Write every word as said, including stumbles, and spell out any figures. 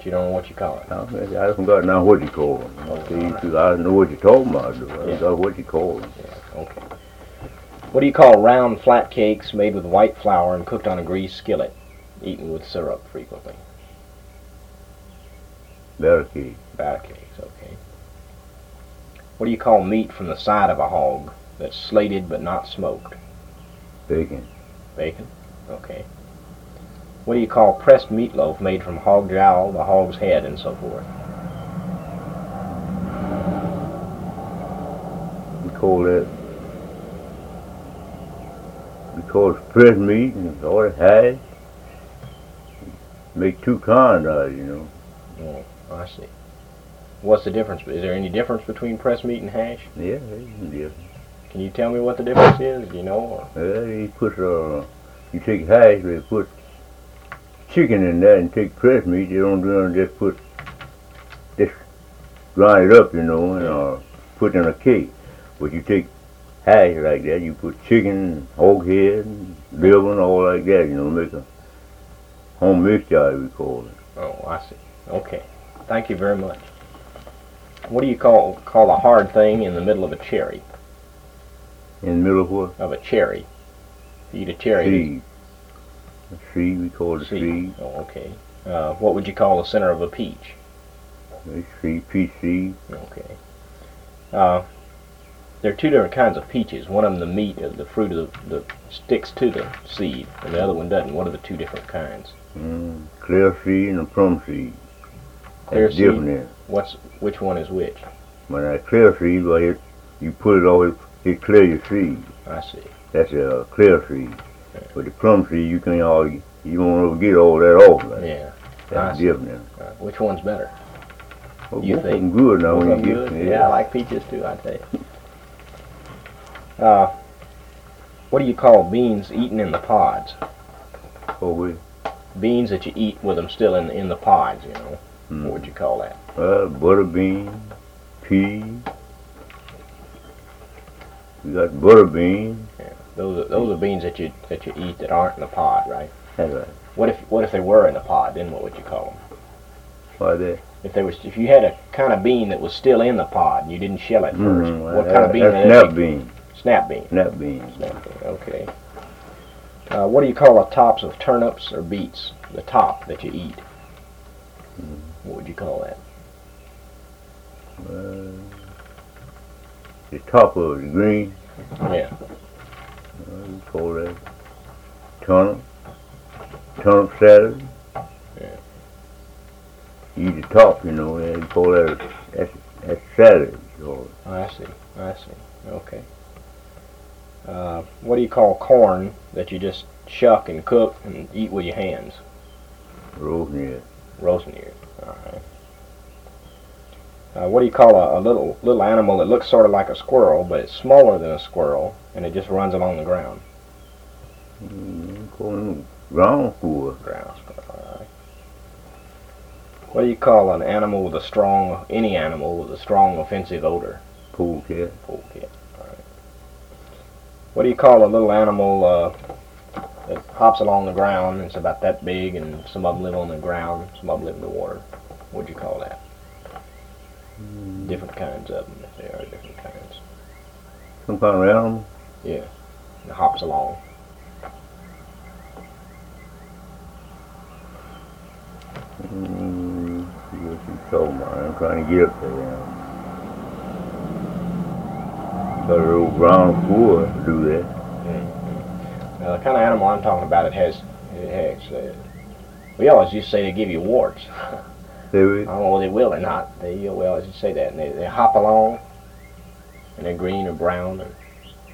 but you don't know what you call it. I don't got now what you call them. Oh, See, right. I don't know what you're talking about. Though. I Yeah. don't got what you call them. Yeah, okay. What do you call round flat cakes made with white flour and cooked on a greased skillet, eaten with syrup frequently? Batter cake. Batter cakes, okay. What do you call meat from the side of a hog that's slated but not smoked? Bacon. Bacon, okay. What do you call pressed meatloaf made from hog jowl, the hog's head, and so forth? We call that. We call it pressed meat and all it hash. Make two kinds out of it, you know. Oh, I see. What's the difference? Is there any difference between pressed meat and hash? Yeah, there's some difference. Can you tell me what the difference is? Do you know? Or? Yeah, you put uh, you take hash, you put chicken in there, and take pressed meat. You don't do nothing, just put, just grind it up, you know, and uh, put in a cake. But you take hash like that, you put chicken, hog head, and liver, and all like that, you know, make a home mixture, we call it. Oh, I see. Okay. Thank you very much. What do you call call a hard thing in the middle of a cherry? In the middle of what? Of a cherry. If you eat a cherry. Seed. A seed, we call it a Seed. seed. Oh, okay. Uh, what would you call the center of a peach? A seed, peach seed. Okay. Uh, there are two different kinds of peaches. One of them, the meat, uh, the fruit of the, the sticks to the seed, and the other one doesn't. What are the two different kinds? Mm, clear seed and a plum seed. Clear That's seed? different there. What's which one is which? When I clear seed, well, it, you put it all, it, it clear your seed. I see. That's a clear seed. But the plum seed, you can all, you won't ever get all that off. Like. Yeah. That's I different. Uh, which one's better? Well, You both think? of them good now Both when of you them get good? yeah. Yeah, I like peaches too, I tell you. Uh, what do you call beans eaten in the pods? Oh, we, Beans that you eat with them still in in the pods, you know. hmm. What would you call that? Uh, butter bean, pea. We got butter bean. Yeah. Those are, those are beans that you that you eat that aren't in the pod, right? That's right. What if what if they were in the pod? Then what would you call them? Why that? If they was if you had a kind of bean that was still in the pod and you didn't shell it first, Mhm, what that- kind of bean? That's would that snap be? bean. Snap bean. Snap bean. Snap bean. Okay. Uh, what do you call the tops of turnips or beets? The top that you eat. Mhm. What would you call that? Uh, the top of the green. Yeah. Uh, we call that turnip. Turnip salad. Yeah. You eat the top, you know, and you call that, that's, that's salad. So, I see. I see. Okay. Uh, what do you call corn that you just shuck and cook and eat with your hands? rosemary. Roasting ears. All right. Uh, what do you call a, a little little animal that looks sort of like a squirrel, but it's smaller than a squirrel, and it just runs along the ground? Mm, call them ground squirrel. Ground squirrel. All right. What do you call an animal with a strong, any animal with a strong offensive odor? Polecat. Polecat. All right. What do you call a little animal uh, that hops along the ground? It's about that big, and some of them live on the ground, some of them live in the water. What do you call that? Mm, Different kinds of them, if they are different kinds. some kind of animal. Yeah, it hops along. Mm, see what you talking about. I'm trying to get up there now. Got a little ground squirrel to do that. Mm-hmm. Now, the kind of animal I'm talking about, it has, it has. Uh, we always used to say they give you warts. Say we? I don't know whether they will or not. They we always used to say that, and they, they hop along, and they're green or brown, and